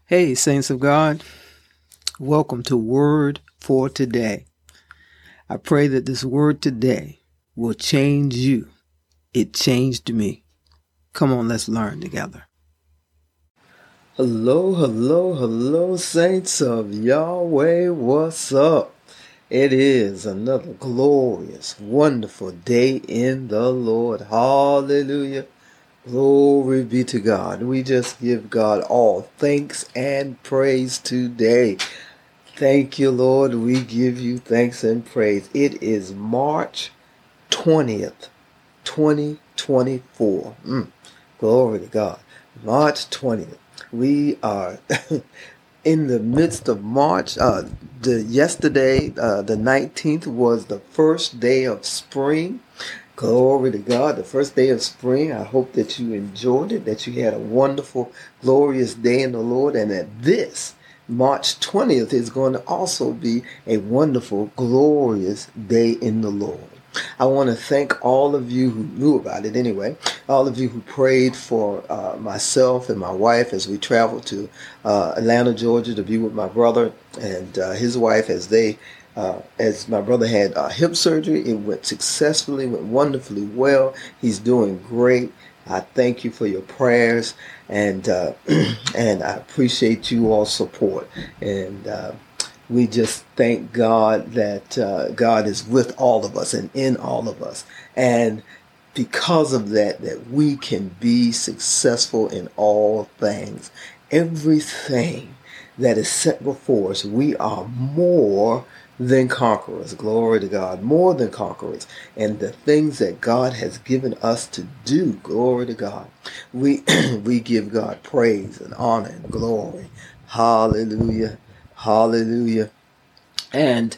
Hey, saints of God, welcome to Word for Today. I pray that this word today will change you. It changed me. Come on, let's learn together. Hello, saints of Yahweh. What's up? It is another glorious, wonderful day in the Lord. Hallelujah. Glory be to God. We just give God all thanks and praise today. Thank you, Lord. We give you thanks and praise. It is March 20th, 2024. Glory to God. March 20th. We are in the midst of March. Yesterday, the 19th, was the first day of spring. Glory to God, the first day of spring. I hope that you enjoyed it, that you had a wonderful, glorious day in the Lord, and that this March 20th is going to also be a wonderful, glorious day in the Lord. I want to thank all of you who knew about it anyway, all of you who prayed for myself and my wife as we traveled to Atlanta, Georgia to be with my brother and his wife as my brother had hip surgery. It went successfully, went wonderfully well. He's doing great. I thank you for your prayers, and and I appreciate you all's support. And we just thank God that God is with all of us and in all of us. And because of that we can be successful in all things. Everything that is set before us, we are more than conquerors. Glory to God. More than conquerors. And the things that God has given us to do, glory to God, we give God praise and honor and glory. Hallelujah. Hallelujah. And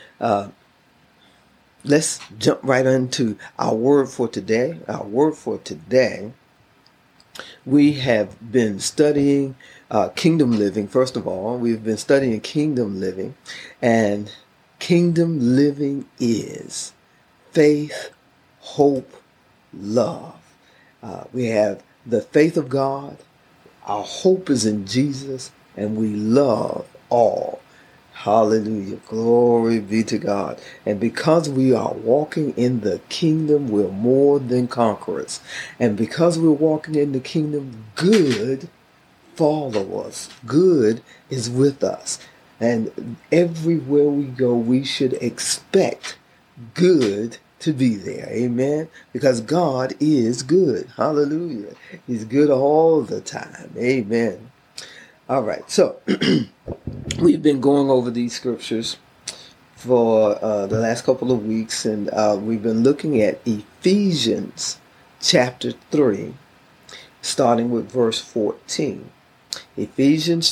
let's jump right into our word for today. Our word for today, we have been studying kingdom living. First of all, we've been studying kingdom living, and kingdom living is faith, hope, love. We have the faith of God, our hope is in Jesus, and we love all. Hallelujah. Glory be to God. And because we are walking in the kingdom, we're more than conquerors. And because we're walking in the kingdom, good follow us. Good is with us. And everywhere we go, we should expect good to be there. Amen. Because God is good. Hallelujah. He's good all the time. Amen. All right. So we've been going over these scriptures for the last couple of weeks, and we've been looking at Ephesians chapter 3, starting with verse 14. Ephesians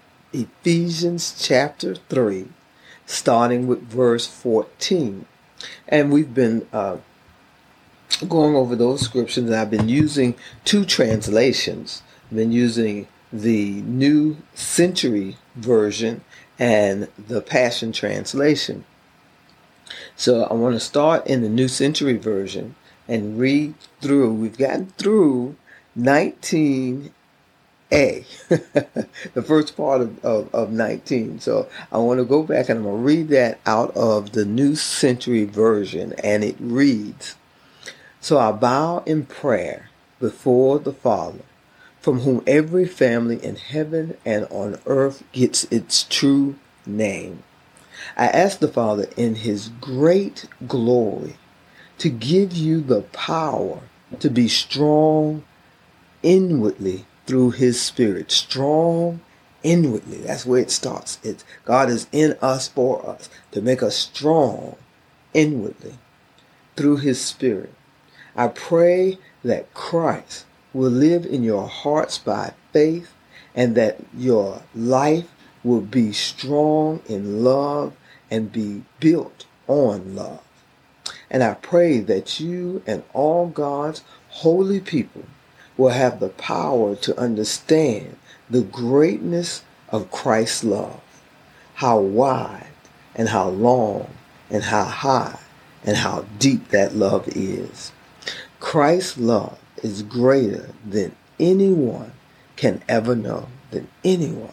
chapter 3, starting with verse 14. And we've been going over those scriptures, and I've been using two translations. I've been using the New Century Version and the Passion Translation. So I want to start in the New Century Version and read through. We've gotten through 19a, the first part of 19. So I want to go back and I'm going to read that out of the New Century Version, and it reads, "So I bow in prayer before the Father, from whom every family in heaven and on earth gets its true name. I ask the Father in his great glory to give you the power to be strong inwardly through his Spirit." Strong inwardly. That's where it starts. God is in us for us, to make us strong inwardly through his Spirit. I pray that Christ will live in your hearts by faith, and that your life will be strong in love and be built on love. And I pray that you and all God's holy people will have the power to understand the greatness of Christ's love, how wide and how long and how high and how deep that love is. Christ's love is greater than anyone can ever know, than anyone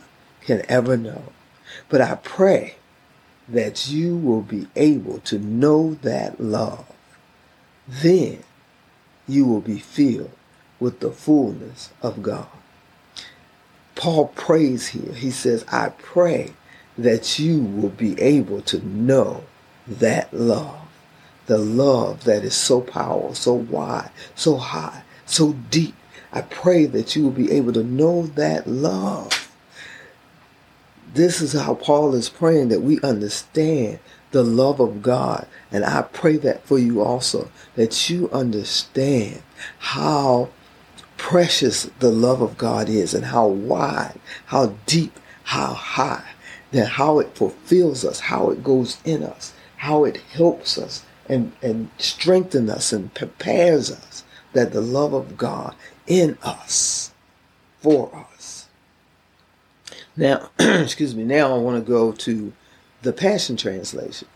can ever know. But I pray that you will be able to know that love. Then you will be filled with the fullness of God. Paul prays here. He says, I pray that you will be able to know that love. The love that is so powerful, so wide, so high, so deep. I pray that you will be able to know that love. This is how Paul is praying, that we understand the love of God. And I pray that for you also, that you understand how precious the love of God is, and how wide, how deep, how high, that how it fulfills us, how it goes in us, how it helps us and strengthens us and prepares us, that the love of God in us, for us. Now, excuse me, now I want to go to the Passion Translation.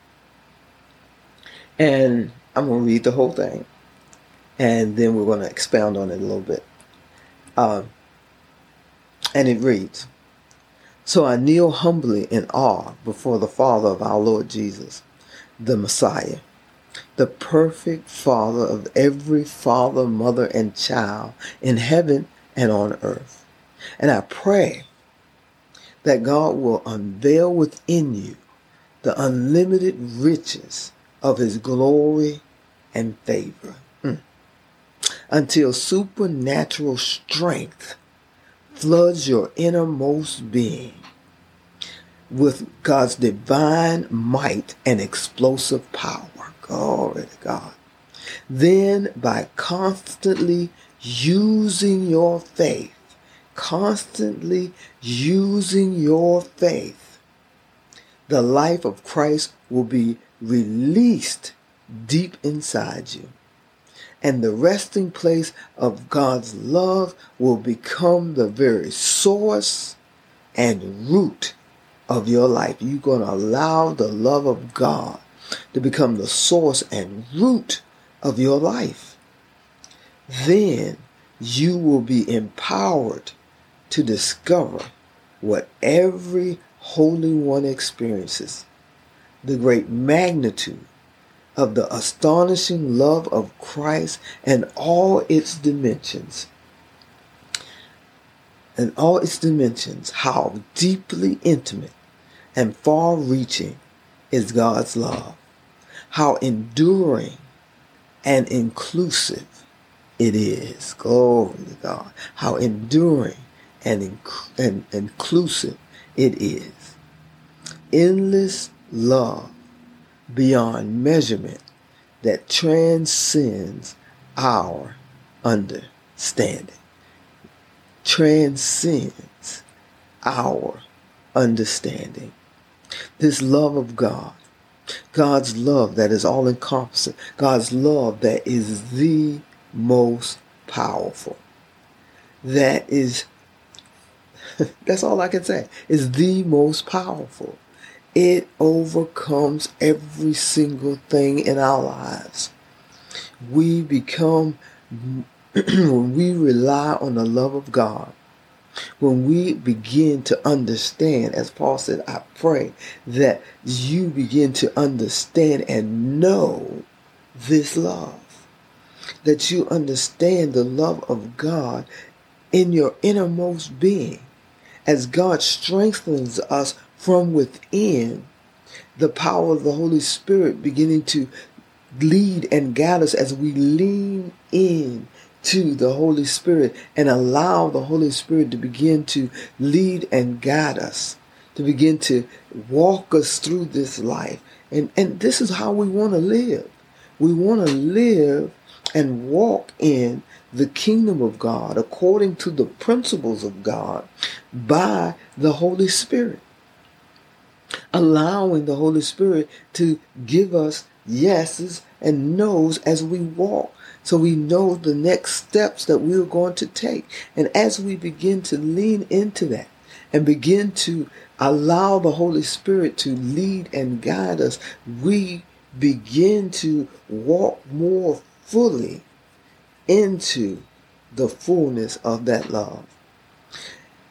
And I'm going to read the whole thing, and then we're going to expound on it a little bit. And it reads, So I kneel humbly in awe before the Father of our Lord Jesus, the Messiah, the perfect Father of every father, mother, and child in heaven and on earth. And I pray that God will unveil within you the unlimited riches of his glory and favor, until supernatural strength floods your innermost being with God's divine might and explosive power. Glory to God. Then, by constantly using your faith, the life of Christ will be released deep inside you. And the resting place of God's love will become the very source and root of your life. You're going to allow the love of God to become the source and root of your life. Then you will be empowered to discover what every Holy One experiences, the great magnitude of the astonishing love of Christ and all its dimensions. How deeply intimate and far-reaching is God's love. How enduring and inclusive it is. Glory to God. How enduring and inclusive it is. Endless love beyond measurement that transcends our understanding. Transcends our understanding. This love of God, God's love that is all-encompassing, God's love that is the most powerful. That's all I can say, is the most powerful. It overcomes every single thing in our lives. We become, when we rely on the love of God, when we begin to understand, as Paul said, I pray that you begin to understand and know this love. That you understand the love of God in your innermost being. As God strengthens us from within, the power of the Holy Spirit beginning to lead and guide us as we lean in to the Holy Spirit and allow the Holy Spirit to begin to lead and guide us, to begin to walk us through this life. And this is how we want to live. We want to live and walk in the kingdom of God according to the principles of God by the Holy Spirit. Allowing the Holy Spirit to give us yeses and nos as we walk, so we know the next steps that we're going to take. And as we begin to lean into that and begin to allow the Holy Spirit to lead and guide us, we begin to walk more fully into the fullness of that love.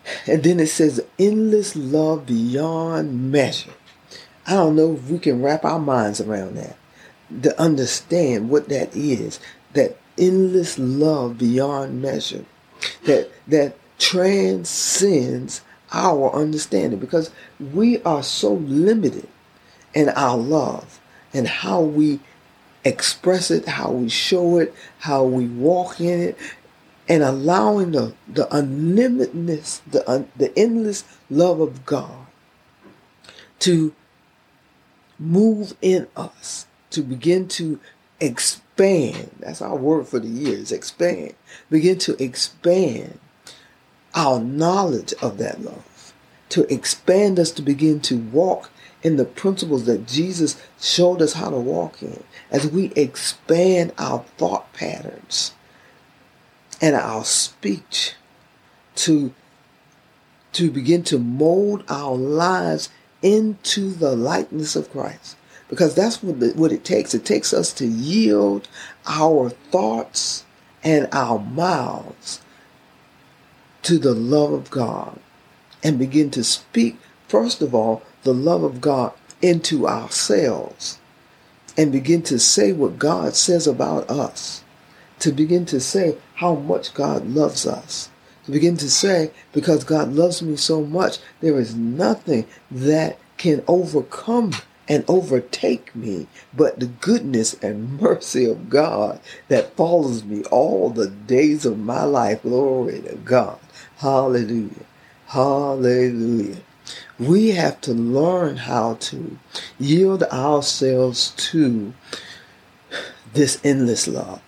And then it says endless love beyond measure. I don't know if we can wrap our minds around that, to understand what that is, that endless love beyond measure, that transcends our understanding, because we are so limited in our love and how we express it, how we show it, how we walk in it, and allowing the unlimitedness, the endless love of God to move in us, to begin to expand. That's our word for the year, is expand. Begin to expand our knowledge of that love, to expand us to begin to walk in the principles that Jesus showed us how to walk in, as we expand our thought patterns and our speech to begin to mold our lives into the likeness of Christ. Because that's what it takes. It takes us to yield our thoughts and our mouths to the love of God and begin to speak, first of all, the love of God into ourselves, and begin to say what God says about us, to begin to say how much God loves us, to begin to say, because God loves me so much, there is nothing that can overcome and overtake me but the goodness and mercy of God that follows me all the days of my life. Glory to God. Hallelujah. Hallelujah. We have to learn how to yield ourselves to this endless love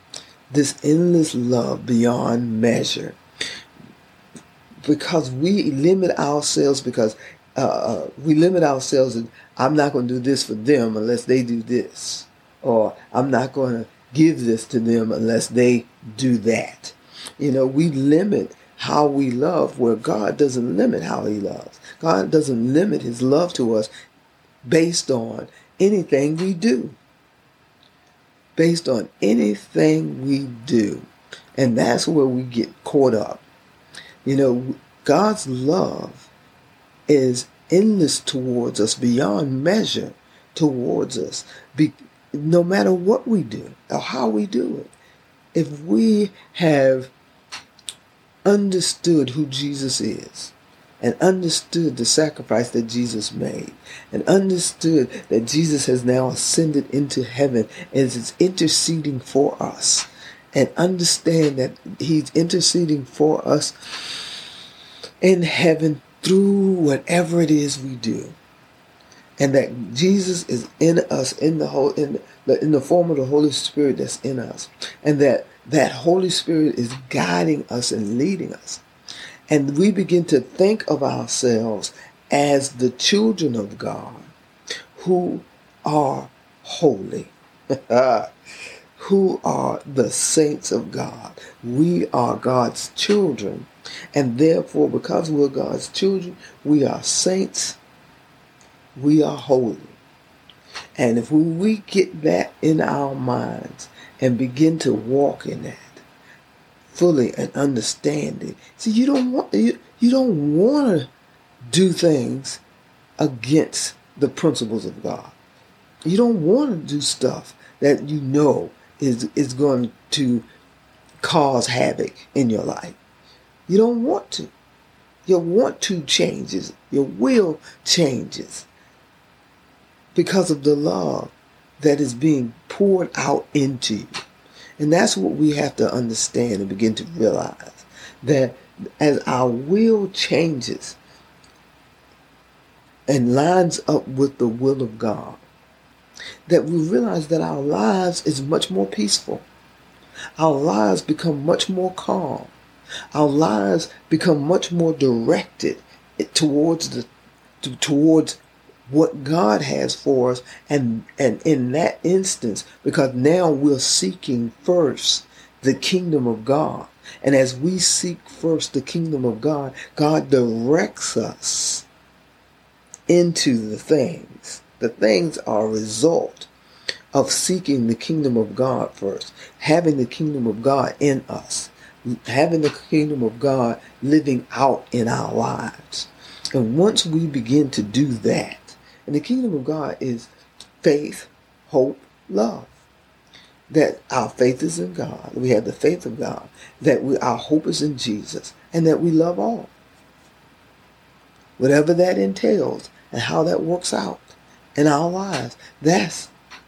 beyond measure. Because we limit ourselves, and I'm not going to do this for them unless they do this. Or I'm not going to give this to them unless they do that. We limit how we love, where God doesn't limit how he loves. God doesn't limit his love to us based on anything we do. Based on anything we do. And that's where we get caught up. God's love is endless towards us, beyond measure towards us, no matter what we do or how we do it. If we have understood who Jesus is, and understood the sacrifice that Jesus made, and understood that Jesus has now ascended into heaven and is interceding for us, and understand that he's interceding for us in heaven through whatever it is we do, and that Jesus is in us in the form of the Holy Spirit that's in us, and that Holy Spirit is guiding us and leading us. And we begin to think of ourselves as the children of God who are holy, who are the saints of God. We are God's children. And therefore, because we're God's children, we are saints, we are holy. And if we get that in our minds and begin to walk in that fully and understand it, see, you don't want to do things against the principles of God. You don't want to do stuff that you know is going to cause havoc in your life. You don't want to. Your want to changes. Your will changes because of the love that is being poured out into you. And that's what we have to understand and begin to realize, that as our will changes and lines up with the will of God, that we realize that our lives is much more peaceful. Our lives become much more calm. Our lives become much more directed towards what God has for us, and in that instance, because now we're seeking first the kingdom of God. And as we seek first the kingdom of God, God directs us into the things. The things are a result of seeking the kingdom of God first, having the kingdom of God in us, having the kingdom of God living out in our lives. And once we begin to do that, and the kingdom of God is faith, hope, love. That our faith is in God, we have the faith of God, that our hope is in Jesus, and that we love all. Whatever that entails and how that works out in our lives, that's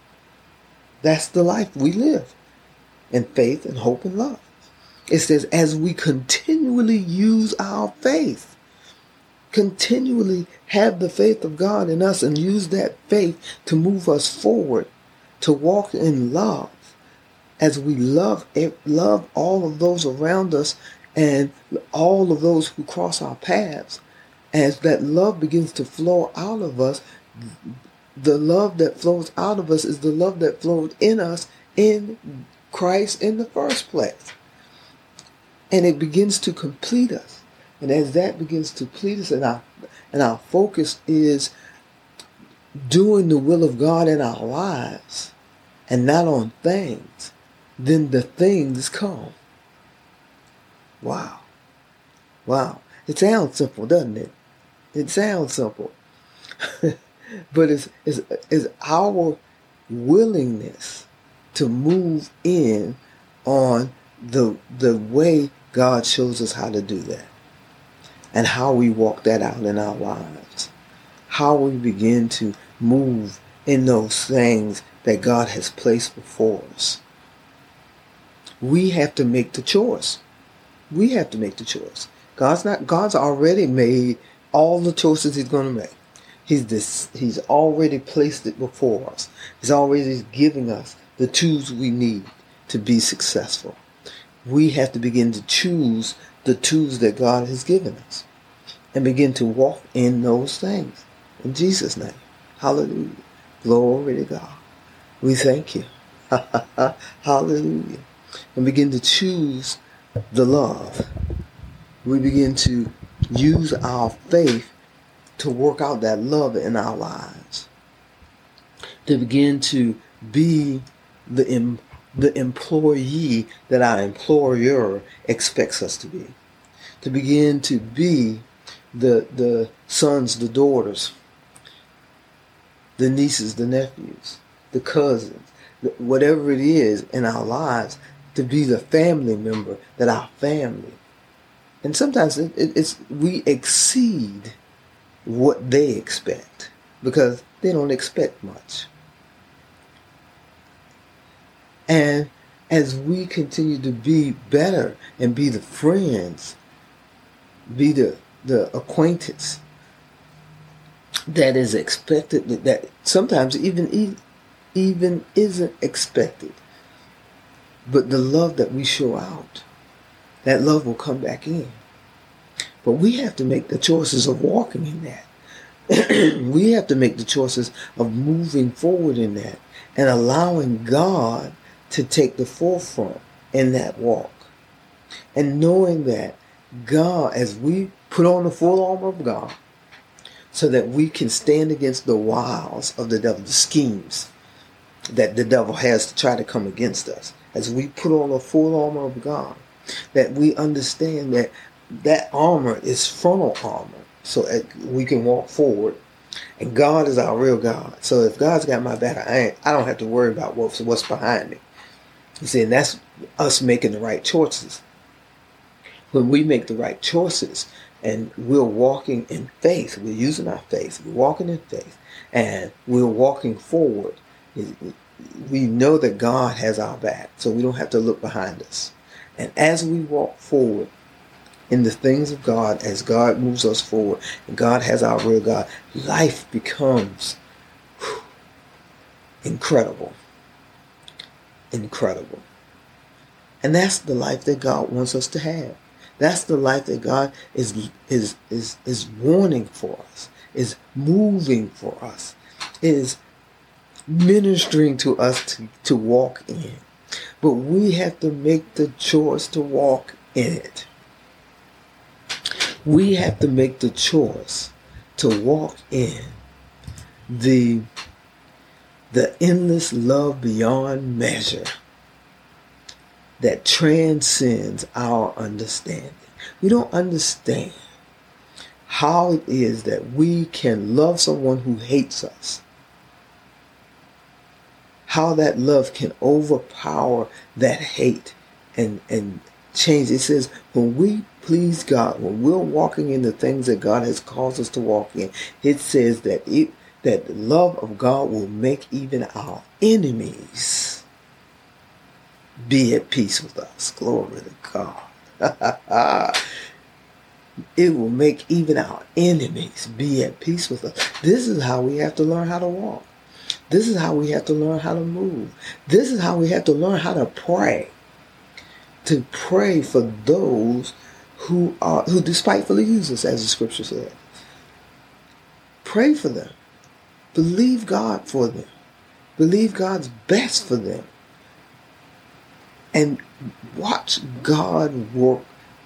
the life we live in faith and hope and love. It says, as we continually use our faith, continually have the faith of God in us and use that faith to move us forward, to walk in love, as we love all of those around us and all of those who cross our paths, as that love begins to flow out of us, the love that flows out of us is the love that flowed in us in Christ in the first place. And it begins to complete us. And as that begins to complete us, and our focus is doing the will of God in our lives and not on things, then the things come. Wow. Wow. It sounds simple, doesn't it? It sounds simple. But it's our willingness to move in on the way God shows us how to do that. And how we walk that out in our lives. How we begin to move in those things that God has placed before us. We have to make the choice. We have to make the choice. God's already made all the choices he's going to make. He's already placed it before us. He's already giving us the tools we need to be successful. We have to begin to choose the tools that God has given us and begin to walk in those things. In Jesus' name. Hallelujah. Glory to God. We thank you. Hallelujah. And begin to choose the love. We begin to use our faith to work out that love in our lives. To begin to be the employee that our employer expects us to be. To begin to be the sons, the daughters, the nieces, the nephews, the cousins, whatever it is in our lives, to be the family member that our family. And sometimes we exceed what they expect because they don't expect much. And as we continue to be better and be the friends, be the acquaintance that is expected, that sometimes even isn't expected, but the love that we show out, that love will come back in. But we have to make the choices of walking in that. We have to make the choices of moving forward in that and allowing God to take the forefront in that walk. And knowing that God, as we put on the full armor of God, so that we can stand against the wiles of the devil, the schemes that the devil has to try to come against us. As we put on the full armor of God, that we understand that that armor is frontal armor, so that we can walk forward. And God is our real God. So if God's got my back, I don't have to worry about what's behind me. You see, and that's us making the right choices. When we make the right choices and we're walking in faith, we're using our faith, we're walking in faith, and we're walking forward, we know that God has our back, so we don't have to look behind us. And as we walk forward in the things of God, as God moves us forward, and God has our real God, life becomes incredible. Incredible. And that's the life that God wants us to have. That's the life that God is wanting for us, is moving for us, is ministering to us to walk in. But we have to make the choice to walk in it. We have to make the choice to walk in the endless love beyond measure that transcends our understanding. We don't understand how it is that we can love someone who hates us. How that love can overpower that hate and change. It says when we please God, when we're walking in the things that God has caused us to walk in, it says that that the love of God will make even our enemies be at peace with us. Glory to God. It will make even our enemies be at peace with us. This is how we have to learn how to walk. This is how we have to learn how to move. This is how we have to learn how to pray. To pray for those who despitefully use us, as the scripture says. Pray for them. Believe God for them. Believe God's best for them. And watch God work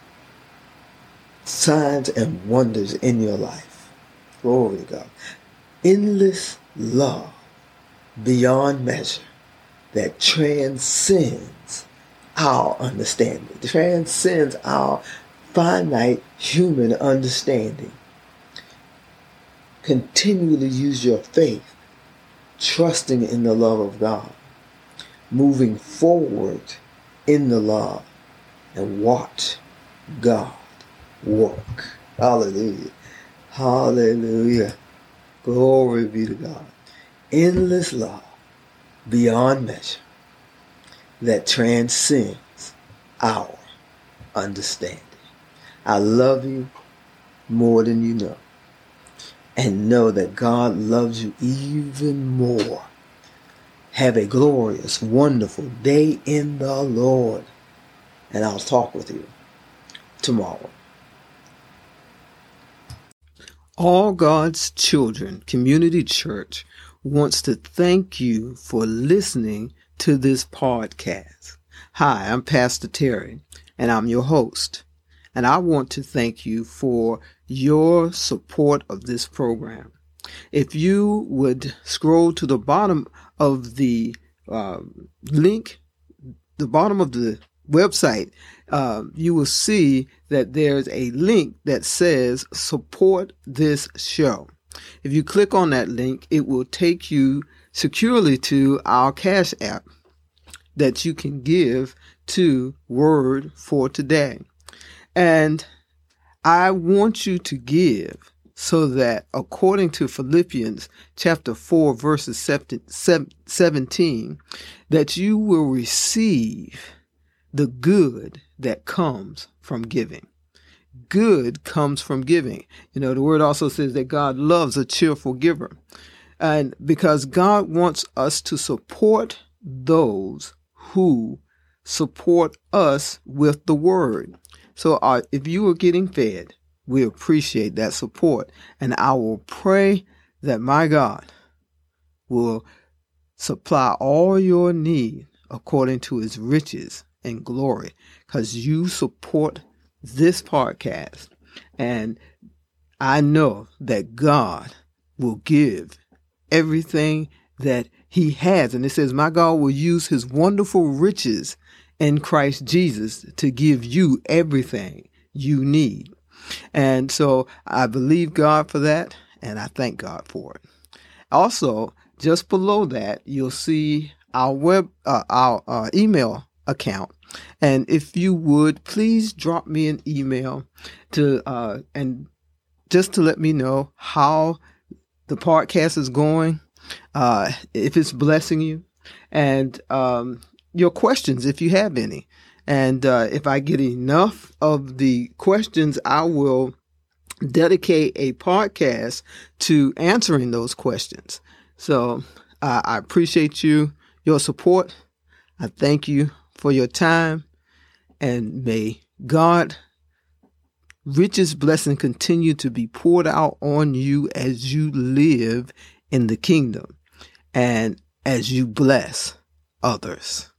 signs and wonders in your life. Glory to God. Endless love beyond measure that transcends our understanding, transcends our finite human understanding. Continually use your faith, trusting in the love of God, moving forward in the love, and watch God work. Hallelujah. Hallelujah. Glory be to God. Endless love beyond measure that transcends our understanding. I love you more than you know. And know that God loves you even more. Have a glorious, wonderful day in the Lord. And I'll talk with you tomorrow. All God's Children Community Church wants to thank you for listening to this podcast. Hi, I'm Pastor Terry, and I'm your host. And I want to thank you for your support of this program. If you would scroll to the bottom of the link, the bottom of the website, you will see that there's a link that says support this show. If you click on that link, it will take you securely to our Cash App that you can give to Word for Today. And I want you to give so that according to Philippians chapter 4, verses 17, that you will receive the good that comes from giving. Good comes from giving. You know, the word also says that God loves a cheerful giver. And because God wants us to support those who support us with the word. So if you are getting fed, we appreciate that support. And I will pray that my God will supply all your need according to his riches and glory, because you support this podcast. And I know that God will give everything that he has. And it says, my God will use his wonderful riches in Christ Jesus to give you everything you need. And so I believe God for that, and I thank God for it. Also, just below that, you'll see our our email account. And if you would, please drop me an email to and just to let me know how the podcast is going, if it's blessing you, and your questions, if you have any. And if I get enough of the questions, I will dedicate a podcast to answering those questions. So I appreciate your support. I thank you for your time. And may God richest blessing continue to be poured out on you as you live in the kingdom and as you bless others.